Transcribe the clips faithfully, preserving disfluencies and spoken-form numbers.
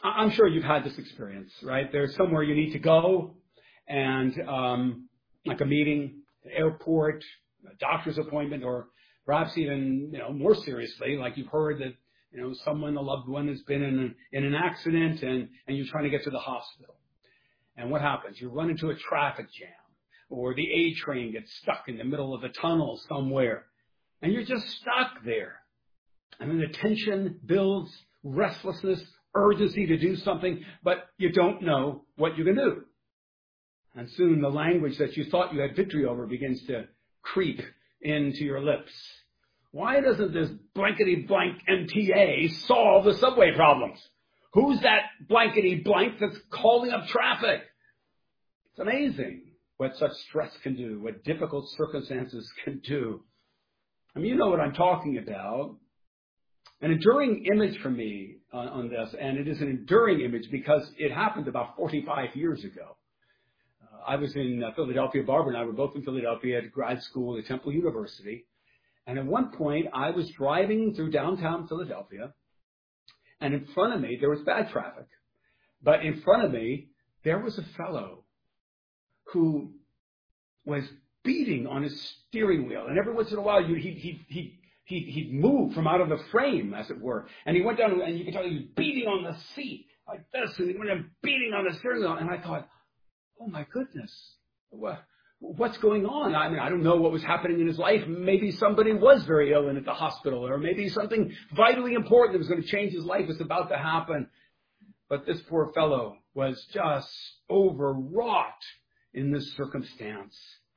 I- I'm sure you've had this experience, right? There's somewhere you need to go, and um, like a meeting, the airport, a doctor's appointment, or perhaps even, you know, more seriously, like you've heard that, you know, someone, a loved one has been in, a, in an accident, and, and you're trying to get to the hospital. And what happens? You run into a traffic jam, or the A train gets stuck in the middle of a tunnel somewhere, and you're just stuck there. And then the tension builds, restlessness, urgency to do something, but you don't know what you can do. And soon the language that you thought you had victory over begins to creep into your lips. Why doesn't this blankety blank M T A solve the subway problems? Who's that blankety blank that's calling up traffic? It's amazing what such stress can do, what difficult circumstances can do. I mean, you know what I'm talking about. An enduring image for me on, on this, and it is an enduring image because it happened about forty-five years ago. Uh, I was in uh, Philadelphia. Barbara and I were both in Philadelphia at grad school at Temple University. And at one point, I was driving through downtown Philadelphia, and in front of me, there was bad traffic. But in front of me, there was a fellow who was beating on his steering wheel. And every once in a while, you, he, he, he, he, he'd move from out of the frame, as it were. And he went down, and you could tell he was beating on the seat like this, and he went down beating on the steering wheel. And I thought, oh, my goodness, what? What's going on? I mean, I don't know what was happening in his life. Maybe somebody was very ill and at the hospital, or maybe something vitally important that was going to change his life was about to happen. But this poor fellow was just overwrought in this circumstance.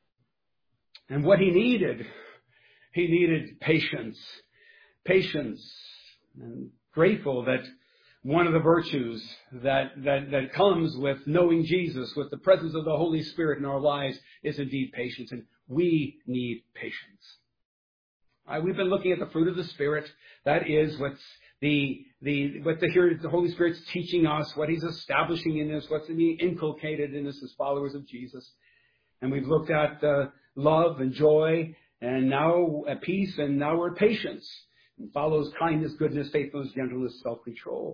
And what he needed, he needed patience. Patience. And grateful that one of the virtues that, that, that comes with knowing Jesus, with the presence of the Holy Spirit in our lives, is indeed patience. And we need patience. Right, we've been looking at the fruit of the Spirit. That is what's the, the, what the, here, the Holy Spirit's teaching us, what He's establishing in us, what's being inculcated in us as followers of Jesus. And we've looked at uh, love and joy, and now at peace, and now we're at patience. It follows kindness, goodness, faithfulness, gentleness, self-control.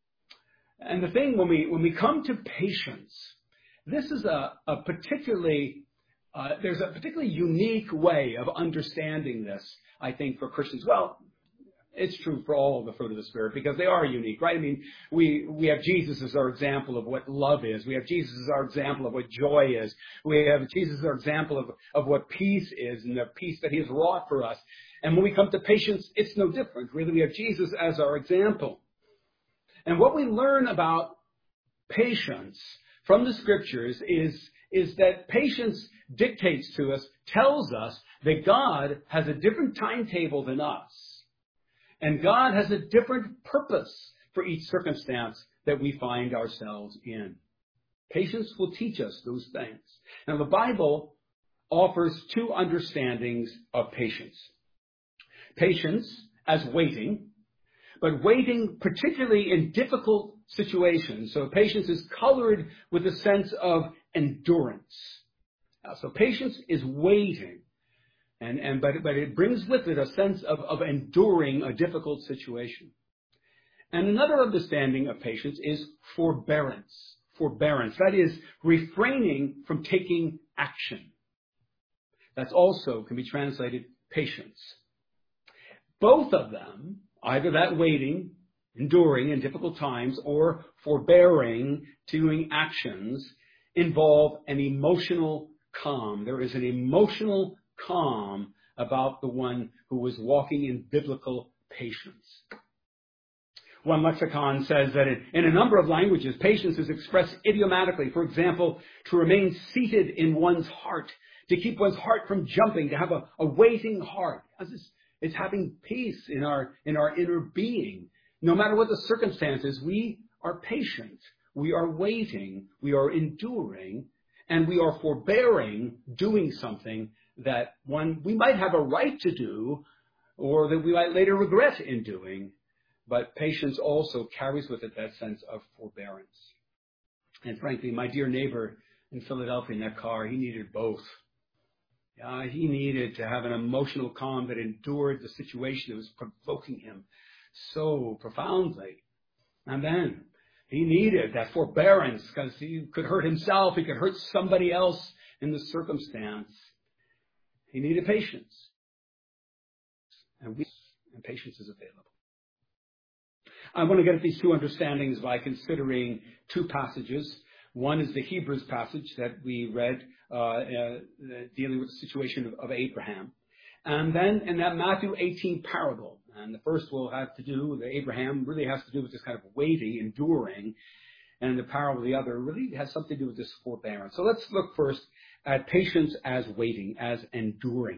And the thing, when we when we come to patience, this is a, a particularly, uh, there's a particularly unique way of understanding this, I think, for Christians. Well, it's true for all of the fruit of the Spirit, because they are unique, right? I mean, we, we have Jesus as our example of what love is. We have Jesus as our example of what joy is. We have Jesus as our example of, of what peace is, and the peace that He has wrought for us. And when we come to patience, it's no different. Really, we have Jesus as our example. And what we learn about patience from the Scriptures is, is that patience dictates to us, tells us that God has a different timetable than us. And God has a different purpose for each circumstance that we find ourselves in. Patience will teach us those things. Now, the Bible offers two understandings of patience. Patience as waiting, but waiting particularly in difficult situations. So patience is colored with a sense of endurance. Now, so patience is waiting, and, and but, but it brings with it a sense of, of enduring a difficult situation. And another understanding of patience is forbearance. Forbearance, that is, refraining from taking action. That also can be translated patience. Both of them, either that waiting, enduring in difficult times, or forbearing, doing actions, involve an emotional calm. There is an emotional calm about the one who is walking in biblical patience. One lexicon says that in a number of languages, patience is expressed idiomatically. For example, to remain seated in one's heart, to keep one's heart from jumping, to have a, a waiting heart. It's having peace in our, in our inner being. No matter what the circumstances, we are patient. We are waiting. We are enduring. And we are forbearing doing something that one we might have a right to do, or that we might later regret in doing. But patience also carries with it that sense of forbearance. And frankly, my dear neighbor in Philadelphia in that car, he needed both. Uh, he needed to have an emotional calm that endured the situation that was provoking him so profoundly. And then He needed that forbearance because he could hurt himself. He could hurt somebody else in the circumstance. He needed patience. And, we, and patience is available. I want to get at these two understandings by considering two passages. One is the Hebrews passage that we read uh, uh, dealing with the situation of, of Abraham. And then in that Matthew eighteen parable. And the first will have to do with Abraham, really has to do with this kind of waiting, enduring. And the parable of the other really has something to do with this forbearance. So let's look first at patience as waiting, as enduring.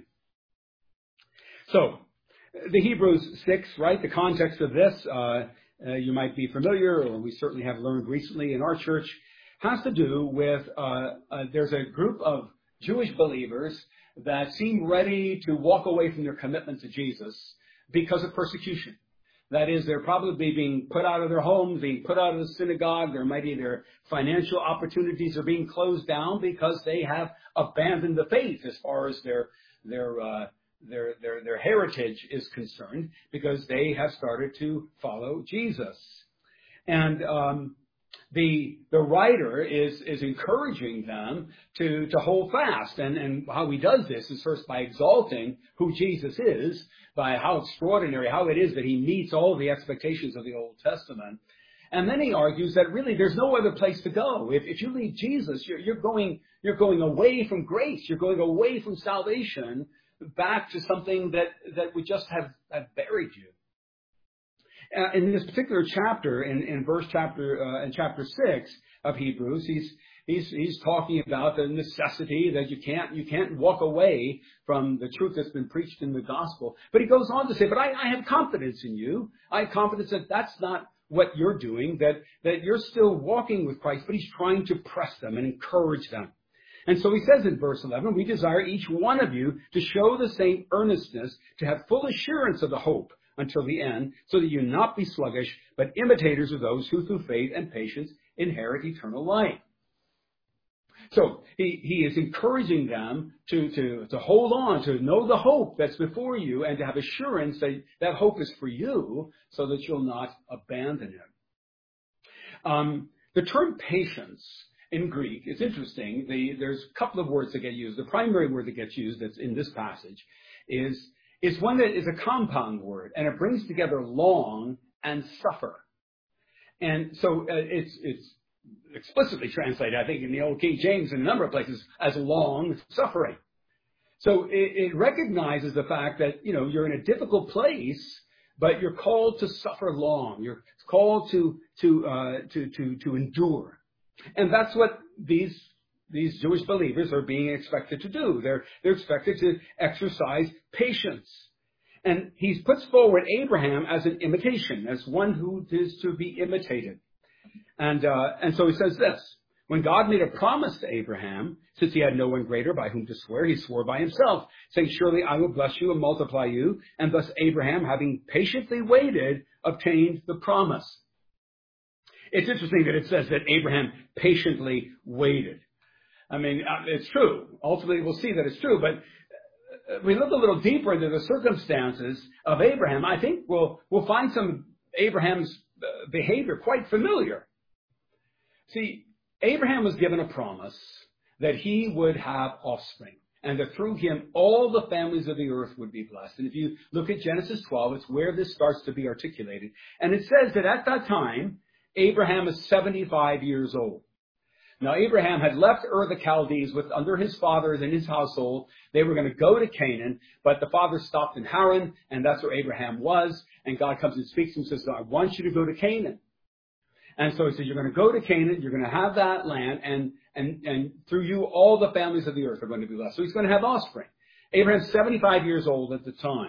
So the Hebrews six, right, the context of this, uh, uh, you might be familiar, or we certainly have learned recently in our church, has to do with uh, uh, there's a group of Jewish believers that seem ready to walk away from their commitment to Jesus because of persecution. That is, they're probably being put out of their homes, being put out of the synagogue. There might be their financial opportunities are being closed down because they have abandoned the faith as far as their their uh, their their their heritage is concerned, because they have started to follow Jesus. And um, the the writer is is encouraging them to to hold fast. And and how he does this is first by exalting who Jesus is, by how extraordinary, how it is that he meets all the expectations of the Old Testament. And then he argues that really there's no other place to go. If, if you leave Jesus, you're, you're going you're going away from grace. You're going away from salvation back to something that, that would just have, have buried you. Uh, in this particular chapter, in, in verse chapter uh, in chapter six of Hebrews, he's He's, he's talking about the necessity that you can't, you can't walk away from the truth that's been preached in the gospel. But he goes on to say, but I, I have confidence in you. I have confidence that that's not what you're doing, that, that you're still walking with Christ, but he's trying to press them and encourage them. And so he says in verse eleven, we desire each one of you to show the same earnestness, to have full assurance of the hope until the end, so that you not be sluggish, but imitators of those who through faith and patience inherit eternal life. So he, he is encouraging them to, to, to hold on, to know the hope that's before you, and to have assurance that that hope is for you, so that you'll not abandon it. Um, the term patience in Greek, it's interesting. The, there's a couple of words that get used. The primary word that gets used that's in this passage is, is one that is a compound word, and it brings together long and suffer. And so uh, it's it's explicitly translated, I think, in the Old King James in a number of places, as long suffering. So it, it recognizes the fact that, you know, you're in a difficult place, but you're called to suffer long. You're called to to uh, to to to endure, and that's what these these Jewish believers are being expected to do. They're they're expected to exercise patience. And he puts forward Abraham as an imitation, as one who is to be imitated. And uh, and so he says this: when God made a promise to Abraham, since he had no one greater by whom to swear, he swore by himself, saying, surely I will bless you and multiply you. And thus Abraham, having patiently waited, obtained the promise. It's interesting that it says that Abraham patiently waited. I mean, it's true. Ultimately, we'll see that it's true. But we look a little deeper into the circumstances of Abraham. I think we'll we'll find some Abraham's behavior quite familiar. See, Abraham was given a promise that he would have offspring, and that through him all the families of the earth would be blessed. And if you look at Genesis twelve, it's where this starts to be articulated. And it says that at that time, Abraham is seventy-five years old. Now, Abraham had left Ur the Chaldees with under his fathers and his household. They were going to go to Canaan, but the father stopped in Haran, and that's where Abraham was. And God comes and speaks to him and says, I want you to go to Canaan. And so he says, you're going to go to Canaan, you're going to have that land, and, and, and through you, all the families of the earth are going to be blessed. So he's going to have offspring. Abraham's seventy-five years old at the time.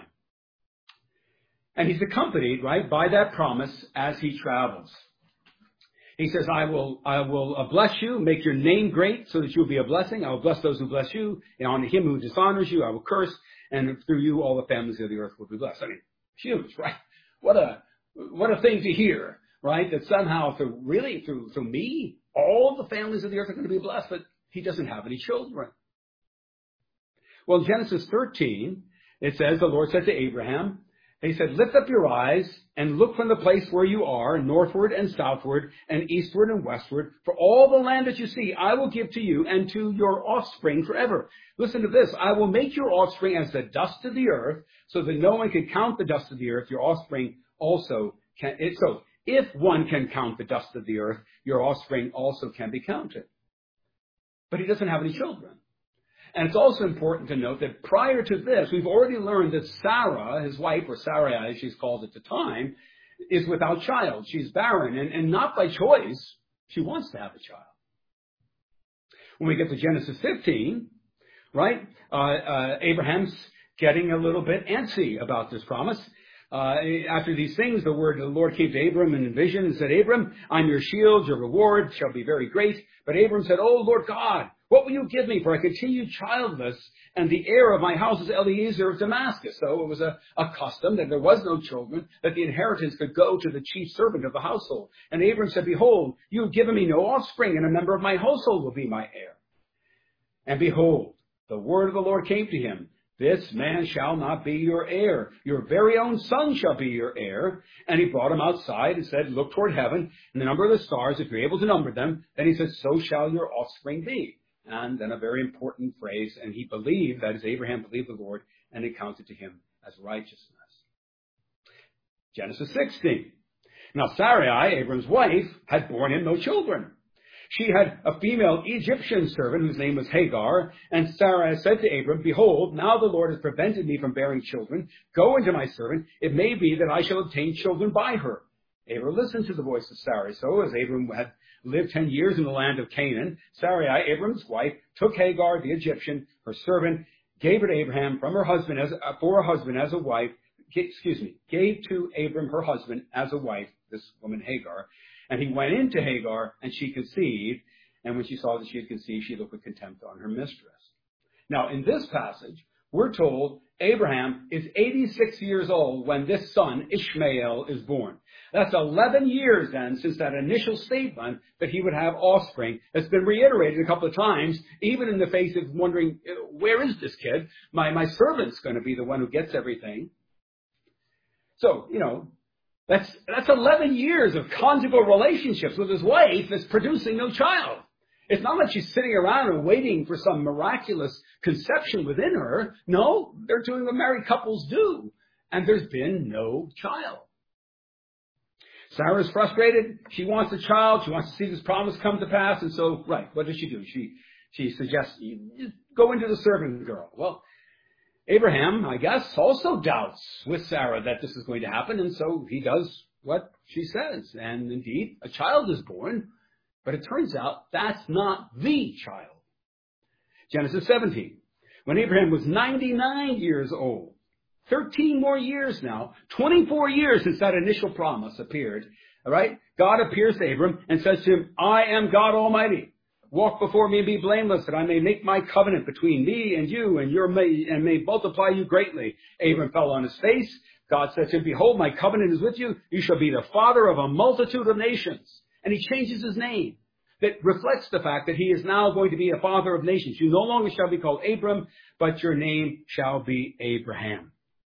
And he's accompanied, right, by that promise as he travels. He says, I will, I will bless you, make your name great so that you'll be a blessing. I will bless those who bless you, and on him who dishonors you, I will curse, and through you, all the families of the earth will be blessed. I mean, huge, right? What a, what a thing to hear, right? That somehow through, really through, through me, all the families of the earth are going to be blessed, but he doesn't have any children. Well, in Genesis thirteen, it says, the Lord said to Abraham, He said, lift up your eyes and look from the place where you are, northward and southward and eastward and westward. For all the land that you see, I will give to you and to your offspring forever. Listen to this. I will make your offspring as the dust of the earth, so that no one can count the dust of the earth. Your offspring also can. So if one can count the dust of the earth, your offspring also can be counted. But he doesn't have any children. And it's also important to note that prior to this, we've already learned that Sarah, his wife, or Sarai as she's called at the time, is without child. She's barren, and, and not by choice. She wants to have a child. When we get to Genesis fifteen, right, uh, uh, Abraham's getting a little bit antsy about this promise. Uh, after these things, the word of the Lord came to Abram in a vision and said, Abram, I'm your shield, your reward shall be very great. But Abram said, Oh, Lord God, what will you give me? For I continue childless, and the heir of my house is Eliezer of Damascus. So it was a, a custom that there was no children, that the inheritance could go to the chief servant of the household. And Abram said, Behold, you have given me no offspring, and a member of my household will be my heir. And behold, the word of the Lord came to him. This man shall not be your heir. Your very own son shall be your heir. And he brought him outside and said, Look toward heaven and the number of the stars, if you're able to number them. Then he said, So shall your offspring be. And then a very important phrase, and he believed, that is, Abraham believed the Lord, and it counted to him as righteousness. Genesis sixteen. Now Sarai, Abram's wife, had borne him no children. She had a female Egyptian servant whose name was Hagar, and Sarah said to Abram, Behold, now the Lord has prevented me from bearing children. Go into my servant. It may be that I shall obtain children by her. Abram listened to the voice of Sarai. So as Abram had lived ten years in the land of Canaan, Sarai, Abram's wife, took Hagar, the Egyptian, her servant, gave her to Abraham from her husband as uh, for her husband as a wife. Excuse me, gave to Abram her husband as a wife, this woman Hagar. And he went into Hagar, and she conceived. And when she saw that she had conceived, she looked with contempt on her mistress. Now, in this passage, we're told Abraham is eighty-six years old when this son, Ishmael, is born. That's eleven years, then, since that initial statement that he would have offspring. It's been reiterated a couple of times, even in the face of wondering, where is this kid? My, my servant's going to be the one who gets everything. So, you know, That's, that's eleven years of conjugal relationships with his wife that's producing no child. It's not like she's sitting around and waiting for some miraculous conception within her. No, they're doing what married couples do. And there's been no child. Sarah's frustrated. She wants a child. She wants to see this promise come to pass. And so, right, what does she do? She, she suggests, you go into the servant girl. Well, Abraham, I guess, also doubts with Sarah that this is going to happen, and so he does what she says. And indeed, a child is born, but it turns out that's not the child. Genesis seventeen. When Abraham was ninety-nine years old, thirteen more years now, twenty-four years since that initial promise appeared, all right? God appears to Abram and says to him, I am God Almighty. Walk before me and be blameless, that I may make my covenant between me and you, and your may, and may multiply you greatly. Abram fell on his face. God said to him, Behold, my covenant is with you. You shall be the father of a multitude of nations. And he changes his name. That reflects the fact that he is now going to be a father of nations. You no longer shall be called Abram, but your name shall be Abraham.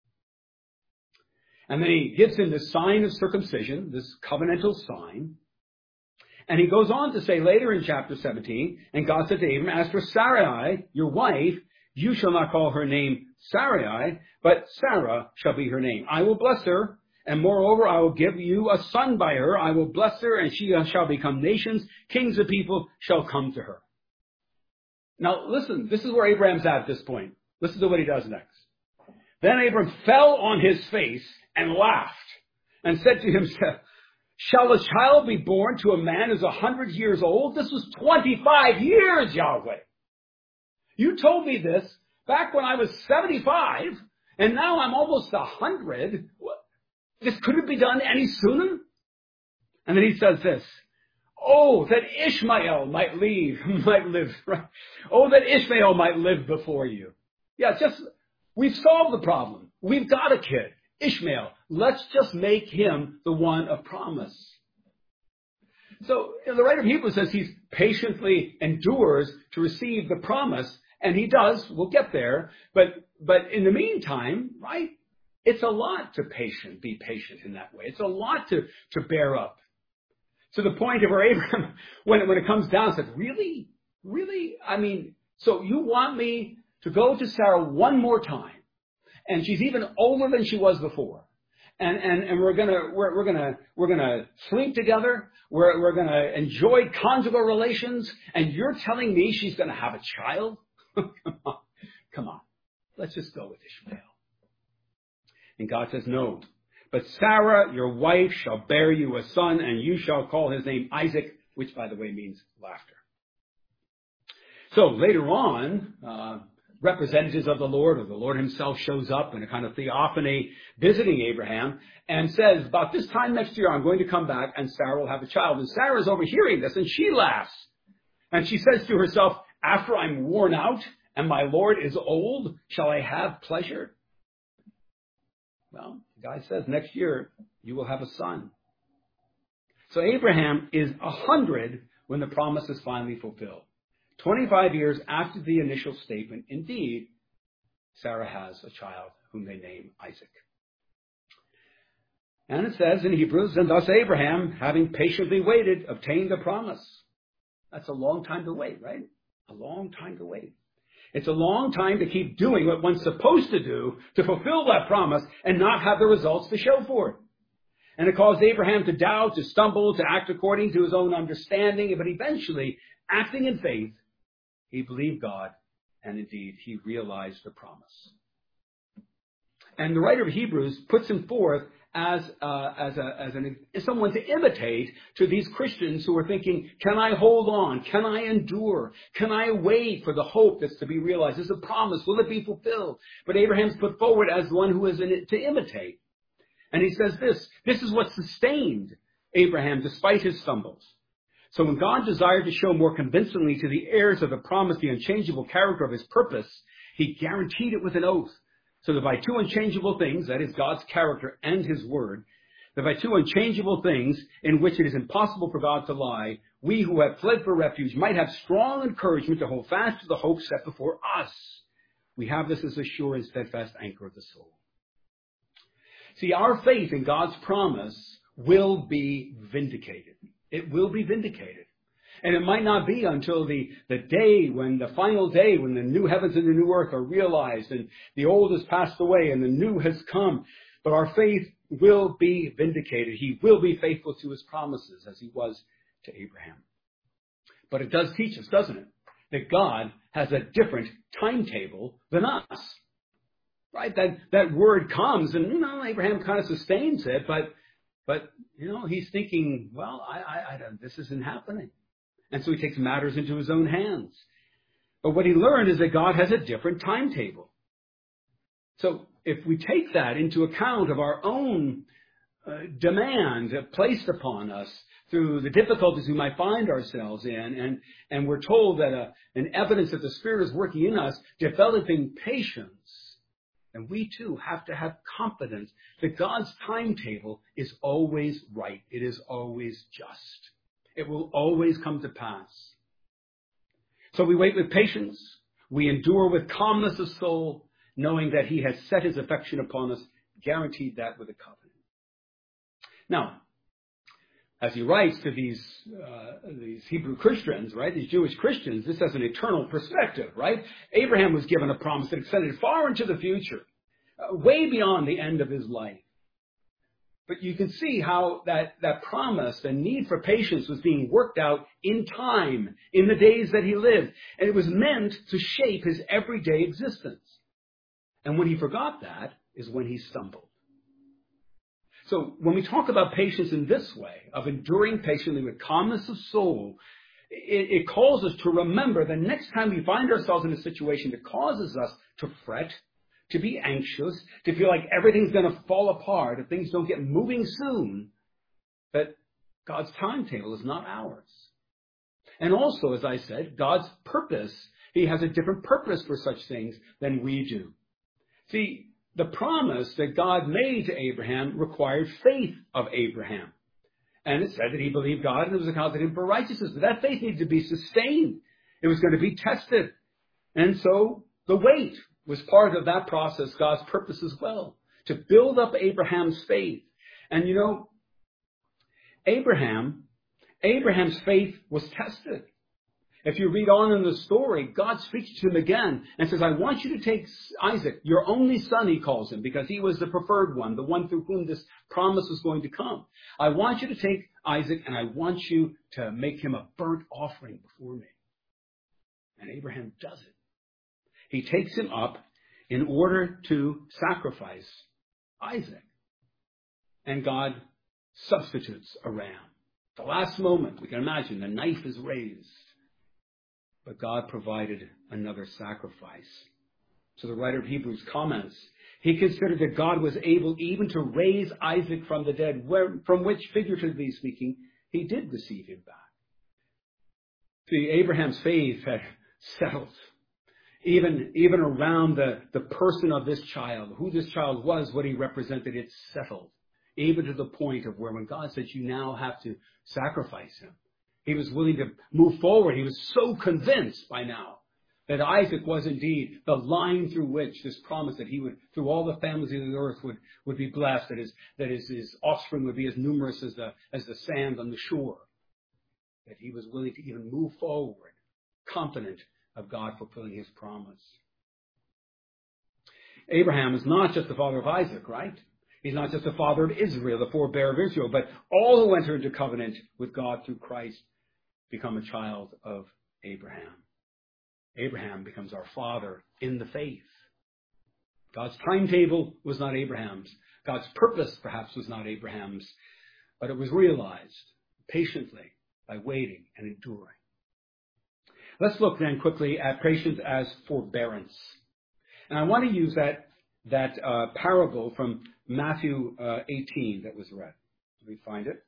And then he gives him this sign of circumcision, this covenantal sign. And he goes on to say later in chapter seventeen, and God said to Abram, As for Sarai, your wife, you shall not call her name Sarai, but Sarah shall be her name. I will bless her, and moreover, I will give you a son by her. I will bless her, and she shall become nations. Kings of people shall come to her. Now, listen, this is where Abraham's at at this point. Listen to what he does next. Then Abram fell on his face and laughed, and said to himself, Shall a child be born to a man who's a hundred years old? This was twenty-five years, Yahweh. You told me this back when I was seventy-five, and now I'm almost a hundred. This couldn't be done any sooner? And then he says this, Oh, that Ishmael might leave, might live, right? Oh, that Ishmael might live before you. Yeah, just, we've solved the problem. We've got a kid. Ishmael, let's just make him the one of promise. So the writer of Hebrews says he patiently endures to receive the promise, and he does. We'll get there. But but in the meantime, right, It's a lot to patient, be patient in that way. It's a lot to, to bear up. To the point of where Abraham, when, when it comes down, said, really? Really? I mean, so you want me to go to Sarah one more time, and she's even older than she was before, and and, and we're gonna we're, we're gonna we're gonna sleep together, we're we're gonna enjoy conjugal relations, and you're telling me she's gonna have a child? Come on, come on, let's just go with Ishmael. And God says, no. But Sarah, your wife, shall bear you a son, and you shall call his name Isaac, which, by the way, means laughter. So later on, uh, representatives of the Lord, or the Lord himself, shows up in a kind of theophany visiting Abraham and says, about this time next year, I'm going to come back, and Sarah will have a child. And Sarah's overhearing this, and she laughs. And she says to herself, after I'm worn out and my Lord is old, shall I have pleasure? Well, the guy says, next year you will have a son. So Abraham is a hundred when the promise is finally fulfilled. twenty-five years after the initial statement, indeed, Sarah has a child whom they name Isaac. And it says in Hebrews, and thus Abraham, having patiently waited, obtained the promise. That's a long time to wait, right? A long time to wait. It's a long time to keep doing what one's supposed to do to fulfill that promise and not have the results to show for it. And it caused Abraham to doubt, to stumble, to act according to his own understanding. But eventually, acting in faith, he believed God, and indeed, he realized the promise. And the writer of Hebrews puts him forth as uh, as a as an as someone to imitate to these Christians who are thinking, can I hold on? Can I endure? Can I wait for the hope that's to be realized? Is a promise? Will it be fulfilled? But Abraham's put forward as one who is in it to imitate. And he says this, this is what sustained Abraham despite his stumbles. So when God desired to show more convincingly to the heirs of the promise the unchangeable character of his purpose, he guaranteed it with an oath. So that by two unchangeable things, that is God's character and his word, that by two unchangeable things in which it is impossible for God to lie, we who have fled for refuge might have strong encouragement to hold fast to the hope set before us. We have this as a sure and steadfast anchor of the soul. See, our faith in God's promise will be vindicated. It will be vindicated. And it might not be until the, the day when, the final day, when the new heavens and the new earth are realized and the old has passed away and the new has come. But our faith will be vindicated. He will be faithful to his promises as he was to Abraham. But it does teach us, doesn't it, that God has a different timetable than us. Right? That, that word comes and, you know, Abraham kind of sustains it, but, but, you know, he's thinking, well, I, I, I don't, this isn't happening. And so he takes matters into his own hands. But what he learned is that God has a different timetable. So if we take that into account of our own uh, demand placed upon us through the difficulties we might find ourselves in, and, and we're told that a, an evidence that the Spirit is working in us, developing patience, then we too have to have confidence that God's timetable is always right. It is always just. It will always come to pass. So we wait with patience. We endure with calmness of soul, knowing that he has set his affection upon us, guaranteed that with a covenant. Now, as he writes to these uh, these Hebrew Christians, right, these Jewish Christians, this has an eternal perspective, right? Abraham was given a promise that extended far into the future, uh, way beyond the end of his life. But you can see how that, that promise, the need for patience, was being worked out in time, in the days that he lived. And it was meant to shape his everyday existence. And when he forgot that is when he stumbled. So when we talk about patience in this way, of enduring patiently with calmness of soul, it, it calls us to remember the next time we find ourselves in a situation that causes us to fret, to be anxious, to feel like everything's going to fall apart if things don't get moving soon, that God's timetable is not ours. And also, as I said, God's purpose, he has a different purpose for such things than we do. See, the promise that God made to Abraham required faith of Abraham. And it said that he believed God and it was accounted to him for righteousness. But that faith needed to be sustained. It was going to be tested. And so the wait was part of that process, God's purpose as well, to build up Abraham's faith. And you know, Abraham, Abraham's faith was tested. If you read on in the story, God speaks to him again and says, I want you to take Isaac, your only son, he calls him, because he was the preferred one, the one through whom this promise was going to come. I want you to take Isaac and I want you to make him a burnt offering before me. And Abraham does it. He takes him up in order to sacrifice Isaac. And God substitutes a ram. At the last moment, we can imagine, the knife is raised. But God provided another sacrifice. So the writer of Hebrews comments, he considered that God was able even to raise Isaac from the dead, where, from which, figuratively speaking, he did receive him back. See, Abraham's faith had settled. Even, even around the, the person of this child, who this child was, what he represented, it settled. Even to the point of where when God said, you now have to sacrifice him, he was willing to move forward. He was so convinced by now that Isaac was indeed the line through which this promise that he would, through all the families of the earth, would, would be blessed, that his, that his, his offspring would be as numerous as the, as the sand on the shore. That he was willing to even move forward, confident of God fulfilling his promise. Abraham is not just the father of Isaac, right? He's not just the father of Israel, the forebear of Israel, but all who enter into covenant with God through Christ become a child of Abraham. Abraham becomes our father in the faith. God's timetable was not Abraham's. God's purpose perhaps was not Abraham's, but it was realized patiently by waiting and enduring. Let's look then quickly at patience as forbearance. And I want to use that, that uh, parable from Matthew uh, eighteen that was read. Let me find it.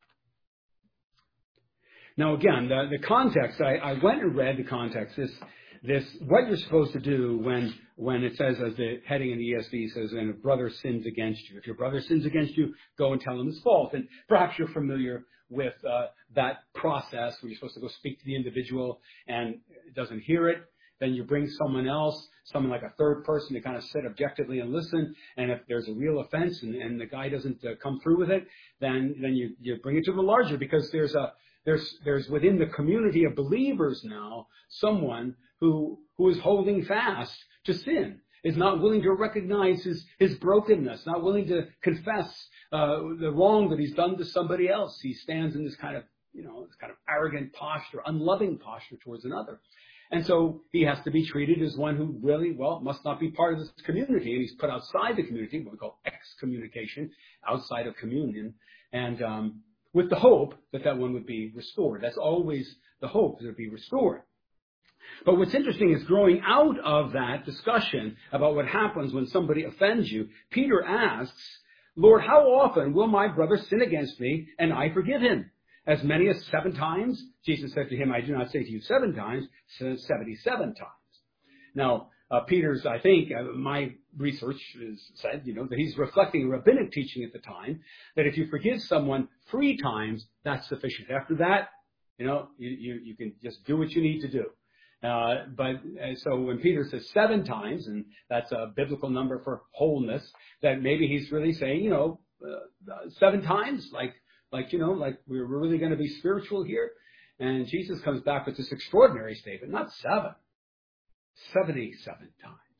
Now again, the, the context, I, I went and read the context, this, this, what you're supposed to do when, when it says, as the heading in the E S V says, and a brother sins against you. If your brother sins against you, go and tell him his fault. And perhaps you're familiar with uh, that process where you're supposed to go speak to the individual and it doesn't hear it. Then you bring someone else, someone like a third person to kind of sit objectively and listen. And if there's a real offense and, and the guy doesn't uh, come through with it, then, then you, you bring it to the larger, because there's a, There's, there's within the community of believers now someone who, who is holding fast to sin, is not willing to recognize his, his brokenness, not willing to confess uh, the wrong that he's done to somebody else. He stands in this kind of, you know, this kind of arrogant posture, unloving posture towards another. And so he has to be treated as one who really, well, must not be part of this community. And he's put outside the community, what we call excommunication, outside of communion. And, um, with the hope that that one would be restored. That's always the hope, that it would be restored. But what's interesting is growing out of that discussion about what happens when somebody offends you, Peter asks, Lord, how often will my brother sin against me and I forgive him? As many as seven times? Jesus said to him, I do not say to you seven times, seventy-seven times. Now, Uh, Peter's, I think, uh, my research has said, you know, that he's reflecting rabbinic teaching at the time, that if you forgive someone three times, that's sufficient. After that, you know, you, you, you can just do what you need to do. Uh, but uh, so when Peter says seven times, and that's a biblical number for wholeness, that maybe he's really saying, you know, uh, seven times, like, like, you know, like we're really going to be spiritual here. And Jesus comes back with this extraordinary statement, not seven. seventy-seven times.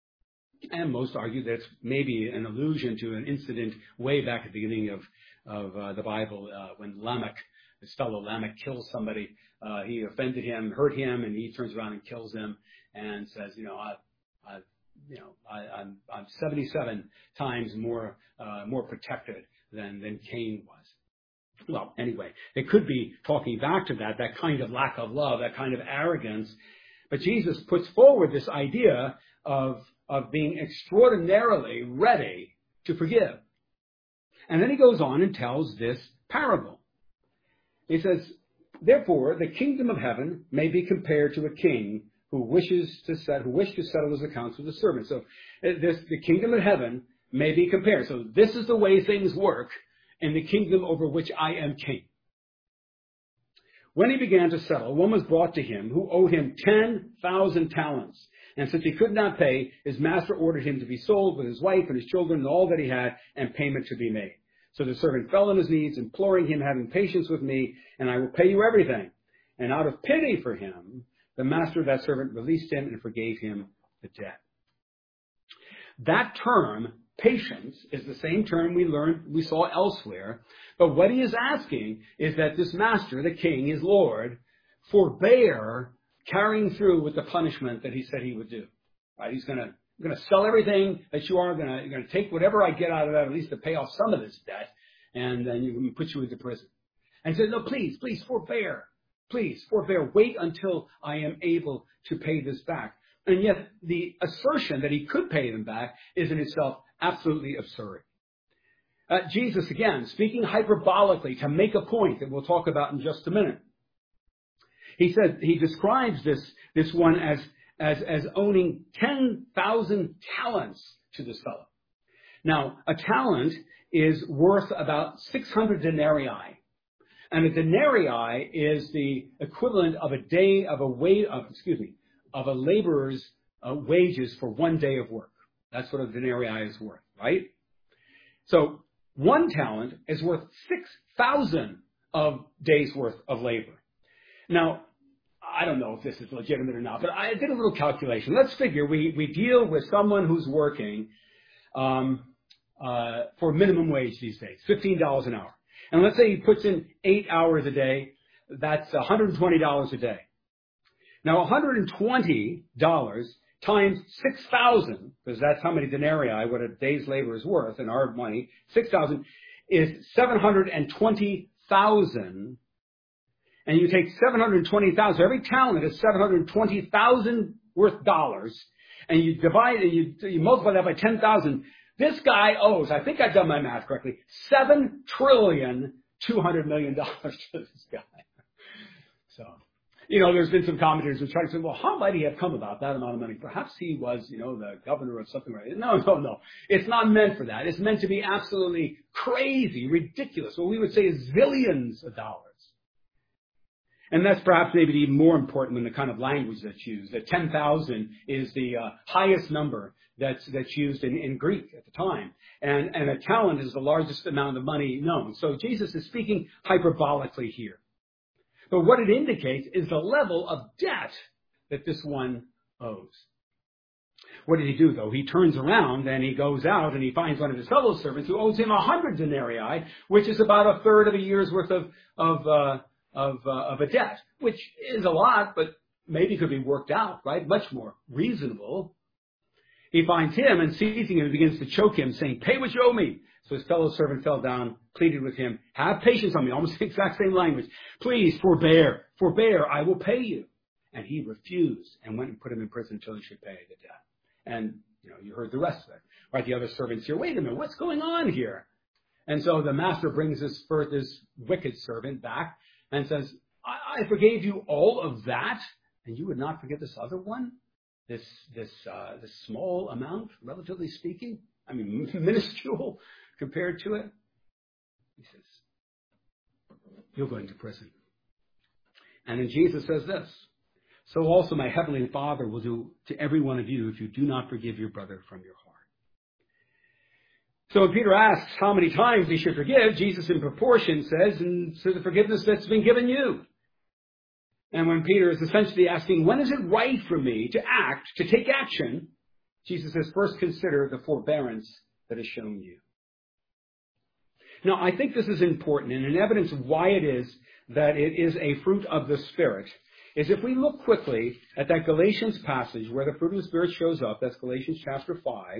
And most argue that it's maybe an allusion to an incident way back at the beginning of, of uh, the Bible uh, when Lamech, his fellow Lamech, kills somebody. Uh, he offended him, hurt him, and he turns around and kills him and says, you know, I, I, you know, I, I'm, I'm seventy-seven times more, uh, more protected than, than Cain was. Well, anyway, it could be talking back to that, that kind of lack of love, that kind of arrogance. But Jesus puts forward this idea of, of being extraordinarily ready to forgive. And then he goes on and tells this parable. He says, therefore, the kingdom of heaven may be compared to a king who wishes to set, who wished to settle his accounts with a servant. So this, the kingdom of heaven may be compared. So this is the way things work in the kingdom over which I am king. When he began to settle, one was brought to him who owed him ten thousand talents. And since he could not pay, his master ordered him to be sold with his wife and his children and all that he had, and payment to be made. So the servant fell on his knees, imploring him, having patience with me, and I will pay you everything. And out of pity for him, the master of that servant released him and forgave him the debt. That term, patience, is the same term we learned, we saw elsewhere. But what he is asking is that this master, the king, his lord, forbear carrying through with the punishment that he said he would do. Right? He's going to going to sell everything that you are. Going to, you're going to take whatever I get out of that, at least to pay off some of this debt, and then you put you into prison. And he said, no, please, please forbear. Please forbear. Wait until I am able to pay this back. And yet the assertion that he could pay them back is in itself absolutely absurd. Uh, Jesus, again, speaking hyperbolically to make a point that we'll talk about in just a minute. He said, he describes this, this one as, as, as owning ten thousand talents to this fellow. Now, a talent is worth about six hundred denarii. And a denarii is the equivalent of a day of a wage, of, excuse me, of a laborer's uh, wages for one day of work. That's what a denarii is worth, right? So one talent is worth six thousand of days worth of labor. Now, I don't know if this is legitimate or not, but I did a little calculation. Let's figure we, we deal with someone who's working um, uh, for minimum wage these days, fifteen dollars an hour. And let's say he puts in eight hours a day. That's one hundred twenty dollars a day. Now, one hundred twenty dollars times six thousand, because that's how many denarii, what a day's labor is worth in our money, six thousand is seven hundred twenty thousand. And you take seven hundred twenty thousand, every talent is seven hundred twenty thousand worth dollars, and you divide and you, you multiply that by ten thousand. This guy owes, I think I've done my math correctly, seven trillion two hundred million dollars to this guy. So, you know, there's been some commentators who try to say, well, how might he have come about that amount of money? Perhaps he was, you know, the governor of something. Right? No, no, no. It's not meant for that. It's meant to be absolutely crazy, ridiculous. What we would say is zillions of dollars. And that's perhaps maybe even more important than the kind of language that's used. That ten thousand is the uh, highest number that's that's used in, in Greek at the time. And, and a talent is the largest amount of money known. So Jesus is speaking hyperbolically here. But what it indicates is the level of debt that this one owes. What did he do, though? He turns around and he goes out and he finds one of his fellow servants who owes him a hundred denarii, which is about a third of a year's worth of of uh, of, uh, of a debt, which is a lot, but maybe could be worked out, right? Much more reasonable. He finds him and seizing him and begins to choke him, saying, "Pay what you owe me." So his fellow servant fell down, pleaded with him, "Have patience on me," almost the exact same language. "Please forbear, forbear, I will pay you." And he refused and went and put him in prison until he should pay the debt. And, you know, you heard the rest of it. Right, the other servants here, wait a minute, what's going on here? And so the master brings this, first, this wicked servant back and says, I, I forgave you all of that, and you would not forgive this other one? This, this, uh, this small amount, relatively speaking? I mean, minuscule compared to it? He says, you'll go into prison. And then Jesus says this, so also my heavenly Father will do to every one of you if you do not forgive your brother from your heart. So when Peter asks how many times he should forgive, Jesus in proportion says, and to the forgiveness that's been given you. And when Peter is essentially asking, when is it right for me to act, to take action? Jesus says, first consider the forbearance that is shown you. Now, I think this is important, and an evidence of why it is that it is a fruit of the Spirit is if we look quickly at that Galatians passage where the fruit of the Spirit shows up, that's Galatians chapter five.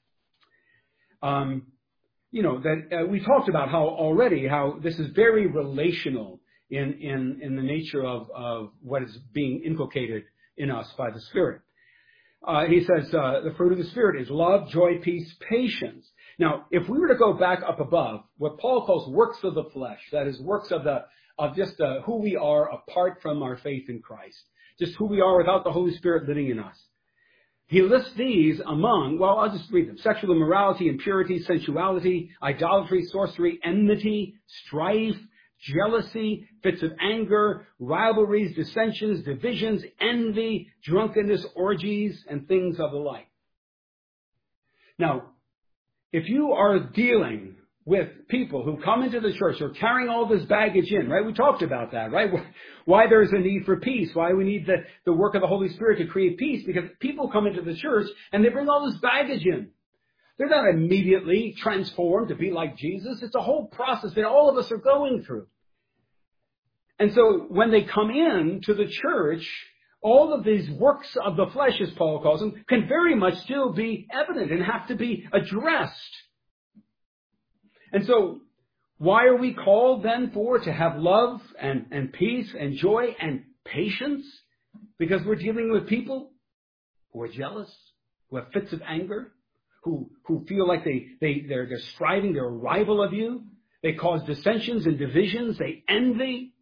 Um, you know, that uh, we talked about how already, how this is very relational in, in, in the nature of, of what is being inculcated in us by the Spirit. Uh, he says uh, the fruit of the Spirit is love, joy, peace, patience. Now, if we were to go back up above, what Paul calls works of the flesh, that is works of the of just uh, who we are apart from our faith in Christ, just who we are without the Holy Spirit living in us. He lists these among, well, I'll just read them. Sexual immorality, impurity, sensuality, idolatry, sorcery, enmity, strife, jealousy, fits of anger, rivalries, dissensions, divisions, envy, drunkenness, orgies, and things of the like. Now, if you are dealing with people who come into the church who are carrying all this baggage in, right? We talked about that, right? Why there's a need for peace, why we need the, the work of the Holy Spirit to create peace, because people come into the church and they bring all this baggage in. They're not immediately transformed to be like Jesus. It's a whole process that all of us are going through. And so when they come in to the church, all of these works of the flesh, as Paul calls them, can very much still be evident and have to be addressed. And so why are we called then for to have love and, and peace and joy and patience? Because we're dealing with people who are jealous, who have fits of anger, who, who feel like they, they, they're, they're striving, they're a rival of you. They cause dissensions and divisions. They envy.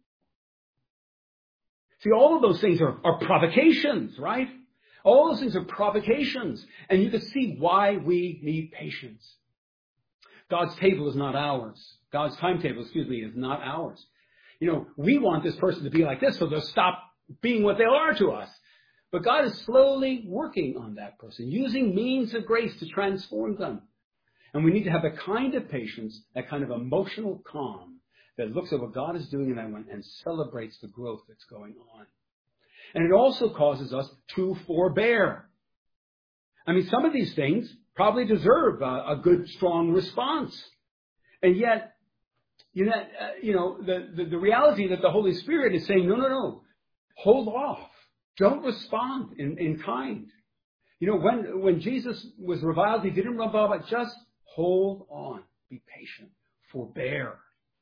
See, all of those things are, are provocations, right? All those things are provocations. And you can see why we need patience. God's table is not ours. God's timetable, excuse me, is not ours. You know, we want this person to be like this so they'll stop being what they are to us. But God is slowly working on that person, using means of grace to transform them. And we need to have a kind of patience, that kind of emotional calm that looks at what God is doing in that one and celebrates the growth that's going on. And it also causes us to forbear. I mean, some of these things probably deserve a, a good, strong response. And yet, you know, uh, you know the, the, the reality that the Holy Spirit is saying, no, no, no, hold off. Don't respond in, in kind. You know, when, when Jesus was reviled, he didn't revile, but just hold on. Be patient. Forbear.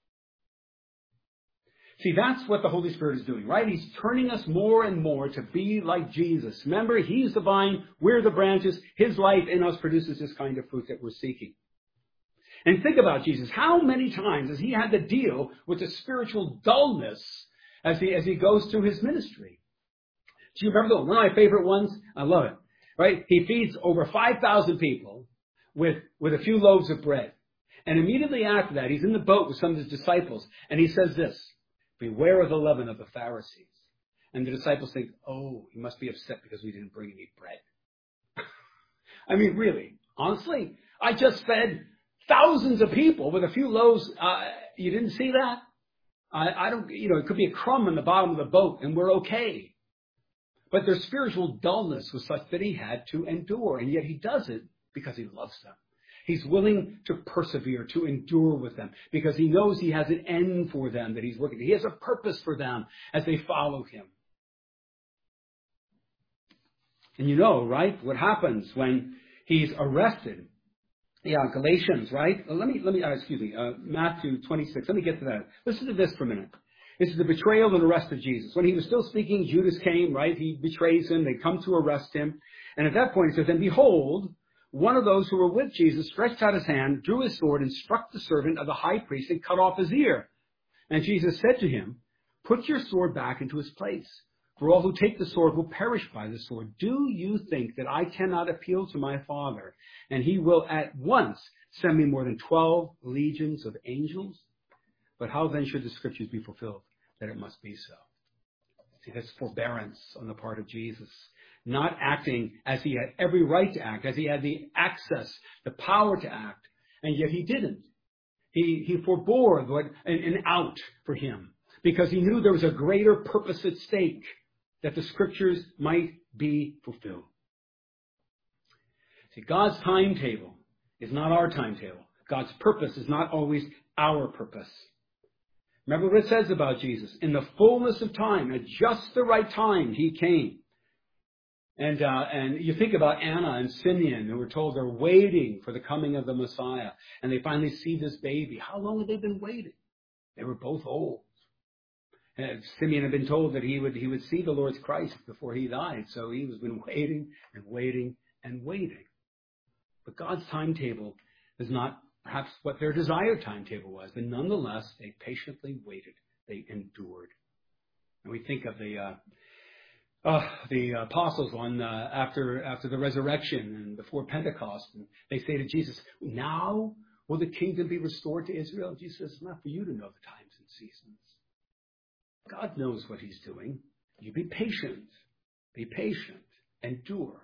See, that's what the Holy Spirit is doing, right? He's turning us more and more to be like Jesus. Remember, he's the vine, we're the branches. His life in us produces this kind of fruit that we're seeking. And think about Jesus. How many times has he had to deal with the spiritual dullness as he, as he goes through his ministry? Do you remember the, one of my favorite ones? I love it, right? He feeds over five thousand people with, with a few loaves of bread. And immediately after that, he's in the boat with some of his disciples, and he says this, beware of the leaven of the Pharisees. And the disciples think, oh, he must be upset because we didn't bring any bread. I mean, really, honestly, I just fed thousands of people with a few loaves. Uh, you didn't see that? I, I don't, you know, it could be a crumb in the bottom of the boat and we're okay. But their spiritual dullness was such that he had to endure. And yet he does it because he loves them. He's willing to persevere, to endure with them, because he knows he has an end for them that he's working. He has a purpose for them as they follow him. And you know, right, what happens when he's arrested? Yeah, Galatians, right? Let me, let me, uh, excuse me, uh, Matthew twenty-six. Let me get to that. Listen to this for a minute. This is the betrayal and arrest of Jesus. When he was still speaking, Judas came, right? He betrays him. They come to arrest him. And at that point, he says, and behold, one of those who were with Jesus stretched out his hand, drew his sword, and struck the servant of the high priest and cut off his ear. And Jesus said to him, put your sword back into its place, for all who take the sword will perish by the sword. Do you think that I cannot appeal to my Father, and he will at once send me more than twelve legions of angels? But how then should the scriptures be fulfilled, that it must be so? See, that's forbearance on the part of Jesus. Not acting as he had every right to act, as he had the access, the power to act, and yet he didn't. He, he forbore what, an, an out for him, because he knew there was a greater purpose at stake, that the scriptures might be fulfilled. See, God's timetable is not our timetable. God's purpose is not always our purpose. Remember what it says about Jesus. In the fullness of time, at just the right time, he came. And uh, and you think about Anna and Simeon, who were told they're waiting for the coming of the Messiah. And they finally see this baby. How long had they been waiting? They were both old. And Simeon had been told that he would he would see the Lord's Christ before he died. So he was been waiting and waiting and waiting. But God's timetable is not perhaps what their desired timetable was. But nonetheless, they patiently waited. They endured. And we think of the... Uh, Uh, the apostles on uh, after after the resurrection and before Pentecost, and they say to Jesus, now Will the kingdom be restored to Israel? Jesus says, it's not for you to know the times and seasons. God knows what he's doing. You be patient. Be patient. Endure.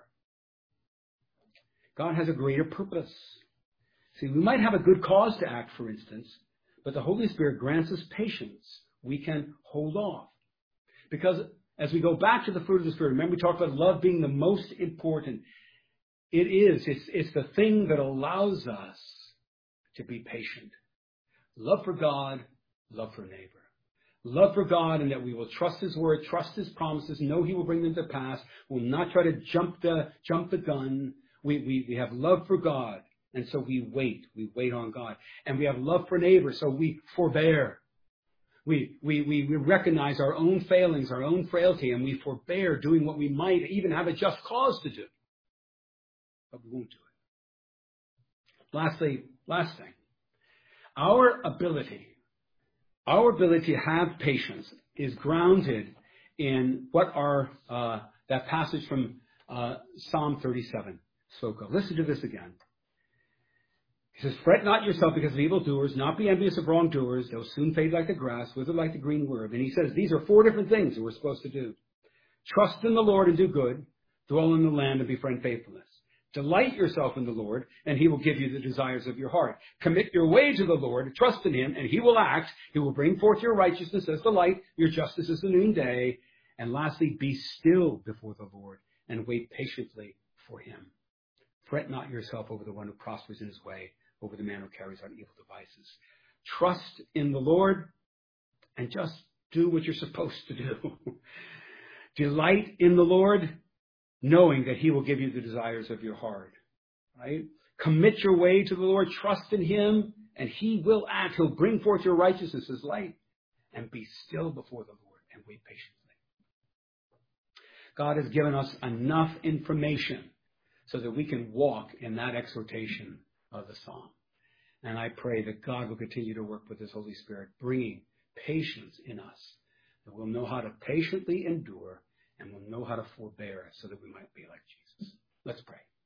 God has a greater purpose. See, we might have a good cause to act, for instance, but the Holy Spirit grants us patience. We can hold off. Because as we go back to the fruit of the Spirit, remember we talked about love being the most important. It is. It's, it's the thing that allows us to be patient. Love for God, love for neighbor. Love for God in that we will trust his word, trust his promises, know he will bring them to pass. We'll not try to jump the, jump the gun. We, we, we have love for God, and so we wait. We wait on God. And we have love for neighbor, so we forbear. We, we, we, we recognize our own failings, our own frailty, and we forbear doing what we might even have a just cause to do. But we won't do it. Lastly, last thing. Our ability, our ability to have patience is grounded in what our, uh, that passage from uh, Psalm thirty-seven spoke of. Listen to this again. He says, fret not yourself because of evildoers, not be envious of wrongdoers. They'll soon fade like the grass, wither like the green herb. And he says these are four different things that we're supposed to do. Trust in the Lord and do good. Dwell in the land and befriend faithfulness. Delight yourself in the Lord, and he will give you the desires of your heart. Commit your way to the Lord, trust in him, and he will act. He will bring forth your righteousness as the light, your justice as the noonday. And lastly, be still before the Lord and wait patiently for him. Fret not yourself over the one who prospers in his way, over the man who carries out evil devices. Trust in the Lord and just do what you're supposed to do. Delight in the Lord, knowing that he will give you the desires of your heart. Right? Commit your way to the Lord, trust in him, and he will act. He'll bring forth your righteousness as light. And be still before the Lord and wait patiently. God has given us enough information so that we can walk in that exhortation of the psalm. And I pray that God will continue to work with his Holy Spirit, bringing patience in us, that we'll know how to patiently endure and we'll know how to forbear so that we might be like Jesus. Let's pray.